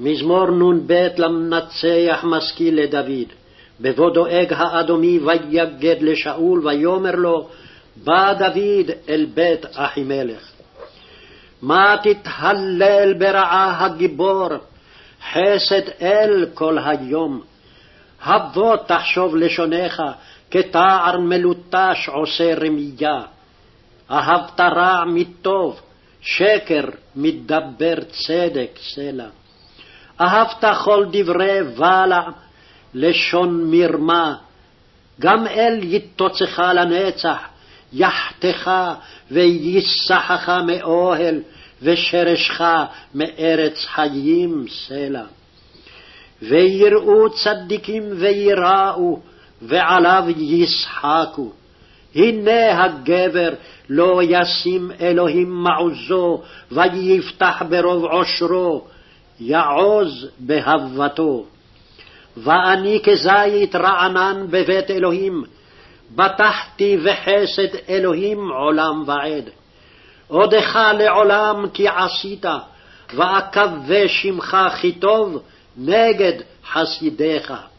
מזמור נ"ב למנצח משכיל לדוד. בבוא דואג האדומי ויגד לשאול ויאמר לו, בא דוד אל בית אחימלך. מה תתהלל ברעה הגיבור, חסד אל כל היום. הבוא תחשוב לשונך, כתער מלוטש עושה רמייה. אהבת רע מטוב, שקר מדבר צדק סלע. אהבת כל דברי בלע, לשון מרמה. גם אל יתוצך לנצח, יחתך ויסחך מאוהל, ושרשך מארץ חיים סלע. ויראו צדיקים ויראו, ועליו ישחקו. הנה הגבר לא ישים אלוהים מעוזו, ויפתח ברוב עושרו, יעוז בהבתו. ואני כזית רענן בבית אלוהים, בטחתי בחסד אלוהים עולם ועד. עודך לעולם כי עשית, ואקווה שמך כי טוב נגד חסידיך.